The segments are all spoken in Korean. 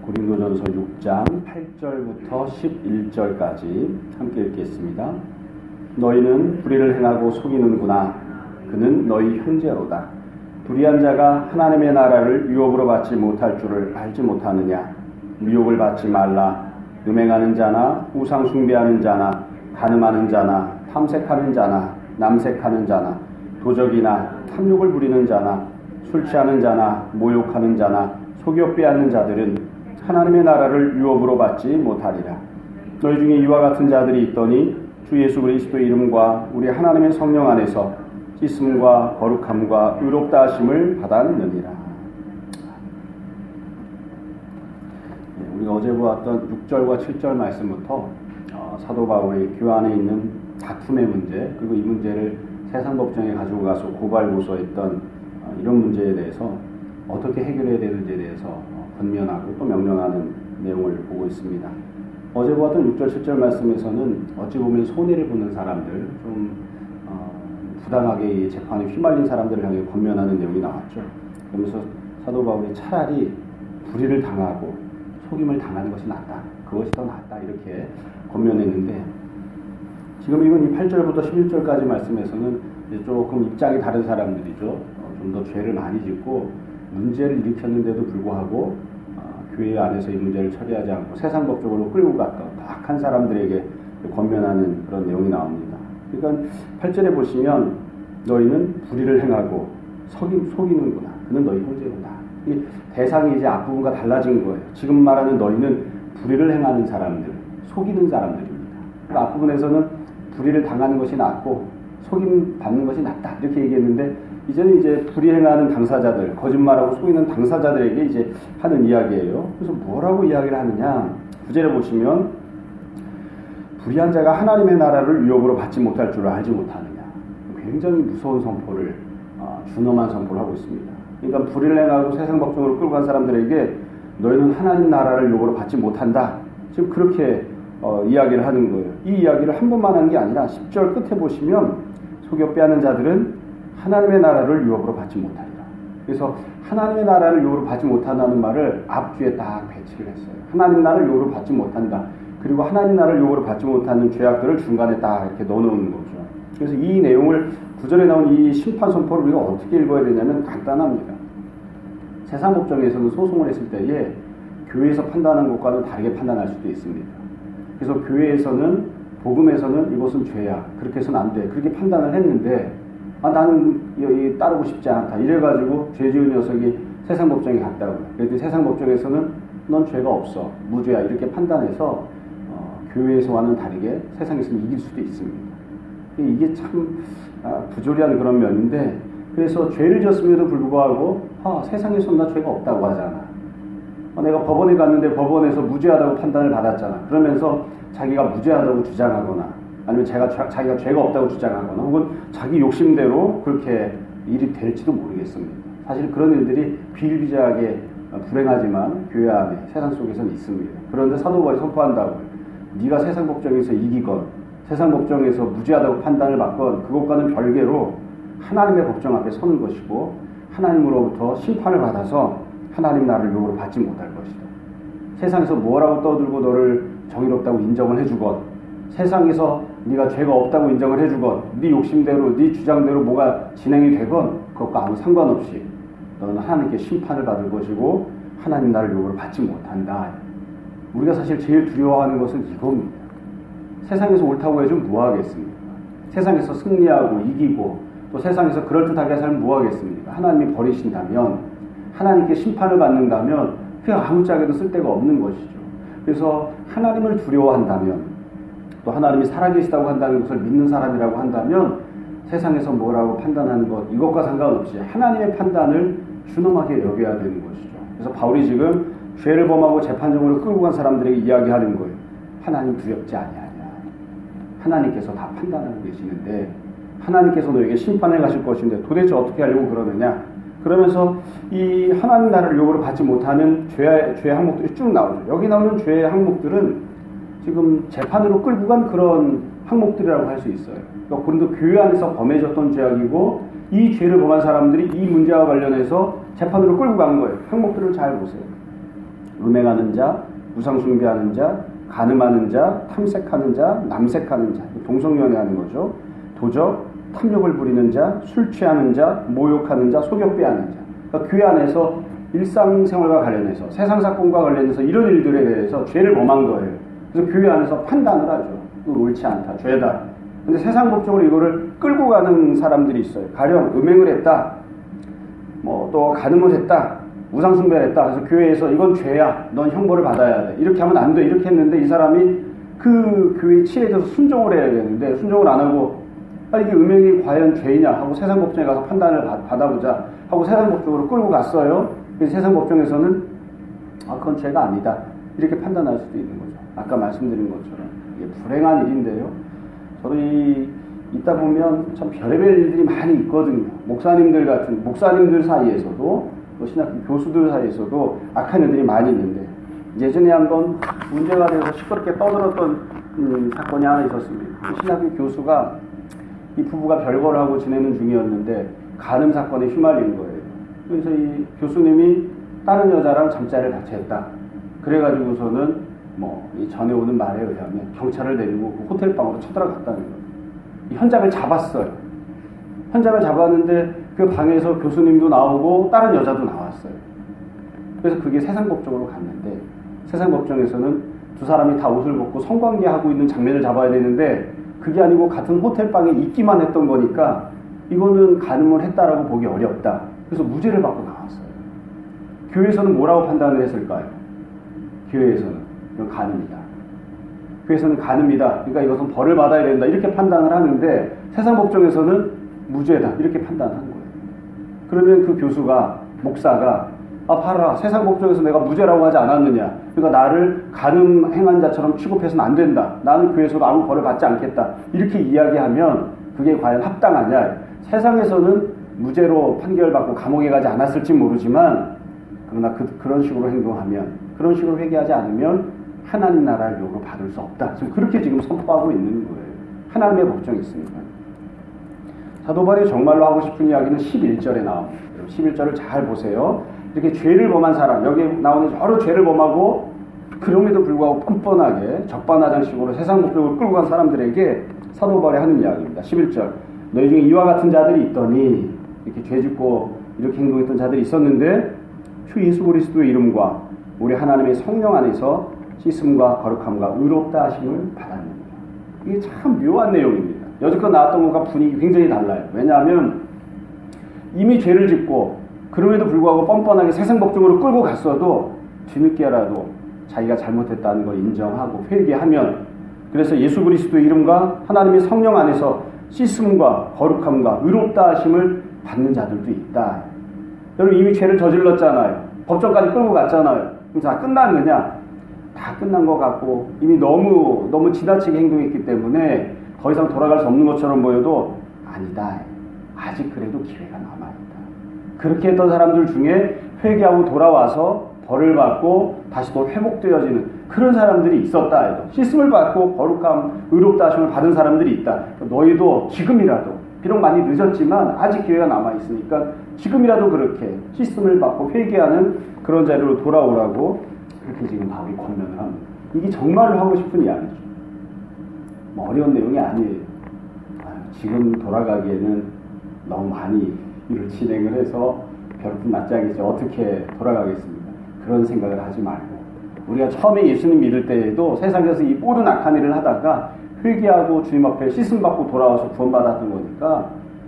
고린도전서 6장 8절부터 11절까지 함께 읽겠습니다. 너희는 불의를 행하고 속이는구나. 그는 너희 형제로다. 불의한 자가 하나님의 나라를 유업으로 받지 못할 줄을 알지 못하느냐. 미혹을 받지 말라. 음행하는 자나 우상 숭배하는 자나 간음하는 자나 탐색하는 자나 남색하는 자나 도적이나 탐욕을 부리는 자나 술 취하는 자나 모욕하는 자나 속여 빼앗는 자들은 하나님의 나라를 유업으로 받지 못하리라. 너희 중에 이와 같은 자들이 있더니 주 예수 그리스도의 이름과 우리 하나님의 성령 안에서 씻음과 거룩함과 의롭다 하심을 받았느니라. 우리가 어제 보았던 6절과 7절 말씀부터 사도 바울이 교회 안에 있는 다툼의 문제, 그리고 이 문제를 세상 법정에 가지고 가서 고발 고소했던 이런 문제에 대해서 어떻게 해결해야 되는지에 대해서 권면하고 또 명령하는 내용을 보고 있습니다. 어제 보았던 6절 7절 말씀에서는 어찌 보면 손해를 보는 사람들, 좀 부당하게 재판에 휘말린 사람들을 향해 권면하는 내용이 나왔죠. 그러면서 사도 바울이 차라리 불의를 당하고 속임을 당하는 것이 낫다, 그것이 더 낫다, 이렇게 권면했는데, 지금 이건 이 8절부터 11절까지 말씀에서는 조금 입장이 다른 사람들이죠. 좀 더 죄를 많이 짓고 문제를 일으켰는데도 불구하고 교회 안에서 이 문제를 처리하지 않고 세상 법적으로 끌고 갔던 악한 사람들에게 권면하는 그런 내용이 나옵니다. 그러니까 8절에 보시면 너희는 불의를 행하고 속이는구나. 그는 너희 형제구나. 이 대상이 이제 앞부분과 달라진 거예요. 지금 말하는 너희는 불의를 행하는 사람들, 속이는 사람들입니다. 그러니까 앞부분에서는 불의를 당하는 것이 낫고 속임 받는 것이 낫다, 이렇게 얘기했는데, 이제는 이제 불의 행하는 당사자들, 거짓말하고 속이는 당사자들에게 이제 하는 이야기예요. 그래서 뭐라고 이야기를 하느냐? 9절에 보시면 불의한 자가 하나님의 나라를 유업으로 받지 못할 줄을 알지 못하느냐. 굉장히 무서운 선포를, 준엄한 선포를 하고 있습니다. 그러니까 불의를 행하고 세상 법정으로 끌고 간 사람들에게 너희는 하나님 나라를 유업으로 받지 못한다, 지금 그렇게 이야기를 하는 거예요. 이 이야기를 한 번만 한 게 아니라 10절 끝에 보시면 속여 빼앗는 자들은 하나님의 나라를 유업으로 받지 못하리라. 그래서 하나님의 나라를 유업으로 받지 못한다는 말을 앞뒤에 딱 배치를 했어요. 하나님 나라를 유업으로 받지 못한다. 그리고 하나님 나라를 유업으로 받지 못하는 죄악들을 중간에 딱 이렇게 넣어놓는 거죠. 그래서 이 내용을, 구절에 나온 이 심판 선포를 우리가 어떻게 읽어야 되냐면 간단합니다. 세상 법정에서는 소송을 했을 때에 교회에서 판단한 것과는 다르게 판단할 수도 있습니다. 그래서 교회에서는, 복음에서는 이것은 죄야, 그렇게 해서는 안 돼, 그렇게 판단을 했는데, 나는 여기 따르고 싶지 않다, 이래가지고 죄 지은 녀석이 세상 법정에 갔다고. 그랬더니 세상 법정에서는 넌 죄가 없어, 무죄야, 이렇게 판단해서 교회에서와는 다르게 세상에서는 이길 수도 있습니다. 이게 참 부조리한 그런 면인데, 그래서 죄를 지었음에도 불구하고 세상에서는 나 죄가 없다고 하잖아. 내가 법원에 갔는데 법원에서 무죄하다고 판단을 받았잖아. 그러면서 자기가 무죄하다고 주장하거나, 아니면 자기가 죄가 없다고 주장하거나, 혹은 자기 욕심대로 그렇게 일이 될지도 모르겠습니다. 사실 그런 일들이 비일비재하게 불행하지만 교회 안에, 세상 속에서는 있습니다. 그런데 사도 바울이 선포한다고, 네가 세상 법정에서 이기건 세상 법정에서 무죄하다고 판단을 받건 그것과는 별개로 하나님의 법정 앞에 서는 것이고, 하나님으로부터 심판을 받아서 하나님 나라를 유업으로 받지 못할 것이다. 세상에서 뭐라고 떠들고 너를 정의롭다고 인정을 해주건, 세상에서 네가 죄가 없다고 인정을 해주건, 네 욕심대로, 네 주장대로 뭐가 진행이 되건 그것과 아무 상관없이 너는 하나님께 심판을 받을 것이고 하나님 나라를 유업으로 받지 못한다. 우리가 사실 제일 두려워하는 것은 이겁니다. 세상에서 옳다고 해주면 뭐하겠습니까? 세상에서 승리하고 이기고 또 세상에서 그럴듯하게 살면 뭐하겠습니까? 하나님이 버리신다면, 하나님께 심판을 받는다면 그냥 아무짝에도 쓸데가 없는 것이죠. 그래서 하나님을 두려워한다면, 또 하나님이 살아계시다고 한다는 것을 믿는 사람이라고 한다면, 세상에서 뭐라고 판단하는 것, 이것과 상관없이 하나님의 판단을 준엄하게 여겨야 되는 것이죠. 그래서 바울이 지금 죄를 범하고 재판정으로 끌고 간 사람들에게 이야기하는 거예요. 하나님 두렵지 아니하냐. 하나님께서 다 판단하고 계시는데, 하나님께서 너에게 심판해 가실 것인데 도대체 어떻게 하려고 그러느냐. 그러면서 이 하나님 나라를 유업으로 받지 못하는 죄의 항목들이 쭉 나오죠. 여기 나오는 죄의 항목들은 지금 재판으로 끌고 간 그런 항목들이라고 할 수 있어요. 그러니까 고린도 교회 안에서 범해졌던 죄악이고, 이 죄를 범한 사람들이 이 문제와 관련해서 재판으로 끌고 간 거예요. 항목들을 잘 보세요. 음행하는 자, 우상숭배하는 자, 간음하는 자, 탐색하는 자, 남색하는 자, 동성연애하는 거죠. 도적, 탐욕을 부리는 자, 술 취하는 자, 모욕하는 자, 소격배하는 자. 그러니까 교회 안에서 일상생활과 관련해서 세상 사건과 관련해서 이런 일들에 대해서 죄를 범한 거예요. 그래서 교회 안에서 판단을 하죠. 이거 옳지 않다, 죄다. 근데 세상 법적으로 이거를 끌고 가는 사람들이 있어요. 가령 음행을 했다, 또 간음을 했다, 우상숭배를 했다. 그래서 교회에서 이건 죄야, 넌 형벌을 받아야 돼, 이렇게 하면 안 돼, 이렇게 했는데 이 사람이 그 교회의 치에 대해서 순종을 해야 되는데 순종을 안 하고 이게 음행이 과연 죄이냐 하고 세상 법정에 가서 판단을 받아보자 하고 세상 법정으로 끌고 갔어요. 그래서 세상 법정에서는 그건 죄가 아니다, 이렇게 판단할 수도 있는 거죠. 아까 말씀드린 것처럼 이게 불행한 일인데요. 저도 있다 보면 참 별의별 일들이 많이 있거든요. 목사님들 사이에서도 또 신학교 교수들 사이에서도 악한 일들이 많이 있는데, 예전에 한번 문제가 돼서 시끄럽게 떠들었던 사건이 하나 있었습니다. 신학교 교수가 이 부부가 별거를 하고 지내는 중이었는데 간음 사건에 휘말린 거예요. 그래서 이 교수님이 다른 여자랑 잠자리를 같이 했다. 그래가지고서는 이 전에 오는 말에 의하면 경찰을 데리고 그 호텔 방으로 쳐들어갔다는 거예요. 이 현장을 잡았어요. 현장을 잡았는데 그 방에서 교수님도 나오고 다른 여자도 나왔어요. 그래서 그게 세상 법정으로 갔는데, 세상 법정에서는 두 사람이 다 옷을 벗고 성관계하고 있는 장면을 잡아야 되는데 그게 아니고 같은 호텔방에 있기만 했던 거니까 이거는 간음을 했다라고 보기 어렵다. 그래서 무죄를 받고 나왔어요. 교회에서는 뭐라고 판단을 했을까요? 교회에서는 이건 간음이다. 교회에서는 간음이다, 그러니까 이것은 벌을 받아야 된다, 이렇게 판단을 하는데 세상 법정에서는 무죄다, 이렇게 판단하는 거예요. 그러면 그 교수가, 목사가 봐라, 세상 법정에서 내가 무죄라고 하지 않았느냐, 그러니까 나를 간음 행한 자처럼 취급해서는 안 된다, 나는 교회에서도 아무 벌을 받지 않겠다, 이렇게 이야기하면 그게 과연 합당하냐. 세상에서는 무죄로 판결받고 감옥에 가지 않았을지 모르지만, 그러나 그런 식으로 행동하면, 그런 식으로 회개하지 않으면 하나님 나라를 요구로 받을 수 없다. 지금 그렇게 지금 선포하고 있는 거예요. 하나님의 법정이 있습니다. 사도 바울이 정말로 하고 싶은 이야기는 11절에 나옵니다. 11절을 잘 보세요. 이렇게 죄를 범한 사람, 여기에 나오는 여러 죄를 범하고 그럼에도 불구하고 뻔뻔하게 적반하장식으로 세상 목적으로 끌고 간 사람들에게 사도 바울이 하는 이야기입니다. 11절. 너희 중에 이와 같은 자들이 있더니, 이렇게 죄 짓고 이렇게 행동했던 자들이 있었는데 주 예수 그리스도의 이름과 우리 하나님의 성령 안에서 씻음과 거룩함과 의롭다 하심을 받았느니라. 이게 참 묘한 내용입니다. 여지껏 나왔던 것과 분위기 굉장히 달라요. 왜냐하면 이미 죄를 짓고 그럼에도 불구하고 뻔뻔하게 세상 법정으로 끌고 갔어도 뒤늦게라도 자기가 잘못했다는 걸 인정하고 회개하면, 그래서 예수 그리스도의 이름과 하나님의 성령 안에서 씻음과 거룩함과 의롭다 하심을 받는 자들도 있다. 여러분, 이미 죄를 저질렀잖아요. 법정까지 끌고 갔잖아요. 그럼 다 끝났느냐? 다 끝난 것 같고 이미 너무 지나치게 행동했기 때문에 더 이상 돌아갈 수 없는 것처럼 보여도 아니다, 아직 그래도 기회가 남아있다. 그렇게 했던 사람들 중에 회개하고 돌아와서 벌을 받고 다시 또 회복되어지는 그런 사람들이 있었다. 씻음을 받고 거룩함, 의롭다 하심을 받은 사람들이 있다. 너희도 지금이라도, 비록 많이 늦었지만 아직 기회가 남아있으니까 지금이라도 그렇게 씻음을 받고 회개하는 그런 자리로 돌아오라고 그렇게 지금 바울이 권면을 합니다. 이게 정말로 하고 싶은 이야기죠. 어려운 내용이 아니에요. 지금 돌아가기에는 너무 많이 일을 진행을 해서 별풍 낯짝이지 어떻게 돌아가겠습니까? 그런 생각을 하지 말고, 우리가 처음에 예수님 믿을 때에도 세상에서 이 모든 악한 일을 하다가 회개하고 주님 앞에 씻음받고 돌아와서 구원받았던 거니까,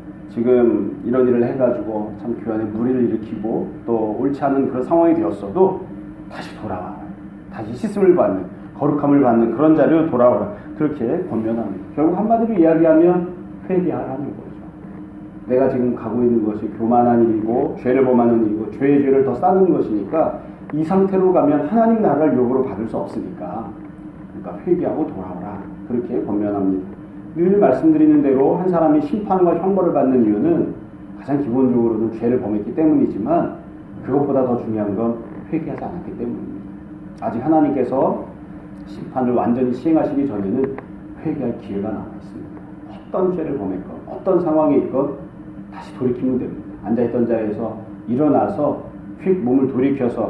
지금 이런 일을 해가지고 참 교회 안에 무리를 일으키고 또 옳지 않은 그런 상황이 되었어도 다시 돌아와, 다시 씻음을 받는, 거룩함을 받는 그런 자리로 돌아오라, 그렇게 권면합니다. 결국 한마디로 이야기하면 회개하라는 거죠. 내가 지금 가고 있는 것이 교만한 일이고 죄를 범하는 일이고 죄의 죄를 더 쌓는 것이니까 이 상태로 가면 하나님 나라를 요구로 받을 수 없으니까, 그러니까 회개하고 돌아오라, 그렇게 권면합니다. 늘 말씀드리는 대로 한 사람이 심판과 형벌을 받는 이유는 가장 기본적으로는 죄를 범했기 때문이지만 그것보다 더 중요한 건 회개하지 않았기 때문입니다. 아직 하나님께서 심판을 완전히 시행하시기 전에는 회개할 기회가 남아있습니다. 어떤 죄를 범했건 어떤 상황에 있건 다시 돌이키면 됩니다. 앉아있던 자리에서 일어나서 휙 몸을 돌이켜서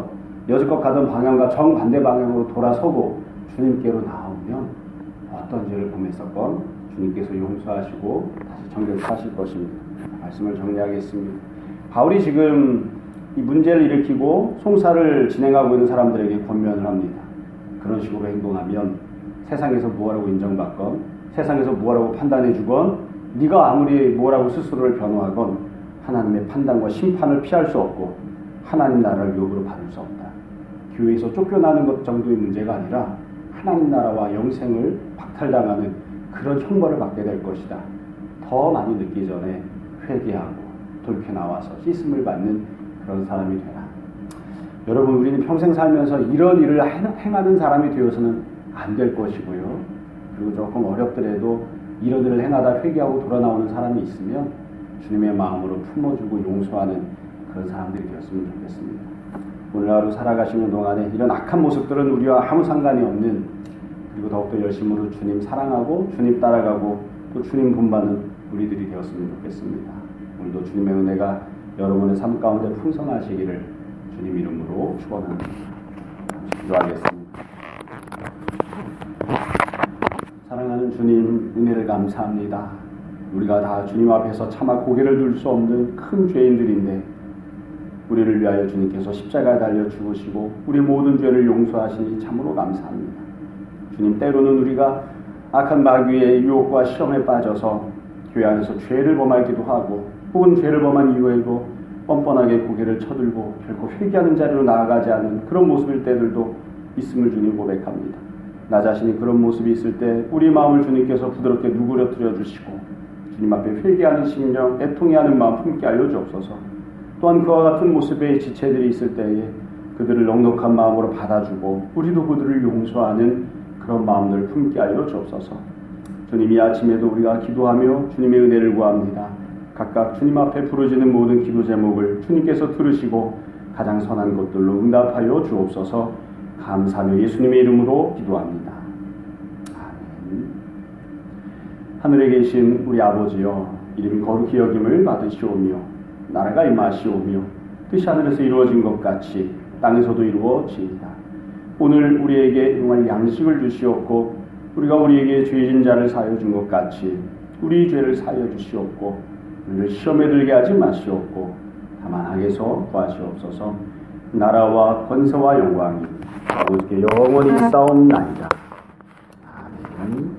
여지껏 가던 방향과 정반대 방향으로 돌아서고 주님께로 나오면 어떤 죄를 범했었건 주님께서 용서하시고 다시 정결하실 것입니다. 말씀을 정리하겠습니다. 바울이 지금 이 문제를 일으키고 송사를 진행하고 있는 사람들에게 권면을 합니다. 그런 식으로 행동하면 세상에서 무엇라고 인정받건 세상에서 무엇라고 판단해주건 네가 아무리 뭐라고 스스로를 변호하건 하나님의 판단과 심판을 피할 수 없고 하나님 나라를 욕으로 받을 수 없다. 교회에서 쫓겨나는 것 정도의 문제가 아니라 하나님 나라와 영생을 박탈당하는 그런 형벌을 받게 될 것이다. 더 많이 늦기 전에 회개하고 돌이켜 나와서 씻음을 받는 그런 사람이 되라. 여러분, 우리는 평생 살면서 이런 일을 행하는 사람이 되어서는 안 될 것이고요. 그리고 조금 어렵더라도 이런 일을 행하다 회개하고 돌아 나오는 사람이 있으면 주님의 마음으로 품어주고 용서하는 그런 사람들이 되었으면 좋겠습니다. 오늘 하루 살아가시는 동안에 이런 악한 모습들은 우리와 아무 상관이 없는, 그리고 더욱더 열심으로 주님 사랑하고 주님 따라가고 또 주님 본받는 우리들이 되었으면 좋겠습니다. 오늘도 주님의 은혜가 여러분의 삶 가운데 풍성하시기를 주님 이름으로 축원합니다. 기도하겠습니다. 사랑하는 주님, 은혜를 감사합니다. 우리가 다 주님 앞에서 차마 고개를 들 수 없는 큰 죄인들인데 우리를 위하여 주님께서 십자가에 달려 죽으시고 우리 모든 죄를 용서하시니 참으로 감사합니다. 주님, 때로는 우리가 악한 마귀의 유혹과 시험에 빠져서 교회 안에서 죄를 범하기도 하고 혹은 죄를 범한 이후에도 뻔뻔하게 고개를 쳐들고 결코 회개하는 자리로 나아가지 않은 그런 모습일 때들도 있음을 주님 고백합니다. 나 자신이 그런 모습이 있을 때 우리 마음을 주님께서 부드럽게 누그러뜨려 주시고 주님 앞에 회개하는 심령, 애통해하는 마음 품게 알려주옵소서. 또한 그와 같은 모습의 지체들이 있을 때에 그들을 넉넉한 마음으로 받아주고 우리도 그들을 용서하는 그런 마음들을 품게 하여 주옵소서. 주님, 이 아침에도 우리가 기도하며 주님의 은혜를 구합니다. 각각 주님 앞에 부르짖는 모든 기도 제목을 주님께서 들으시고 가장 선한 것들로 응답하여 주옵소서. 감사하며 예수님의 이름으로 기도합니다. 아멘. 하늘에 계신 우리 아버지여, 이름이 거룩히 여김을 받으시오며 나라가 임하시오며 뜻이 하늘에서 이루어진 것 같이 땅에서도 이루어지이다. 오늘 우리에게 용할 양식을 주시옵고 우리가 우리에게 죄진 자를 사하여 준 것 같이 우리 죄를 사하여 주시옵고 우리를 시험에 들게 하지 마시옵고 다만 악에서 구하시옵소서. 나라와 권세와 영광이 아버지께 영원히 있사옵나이다.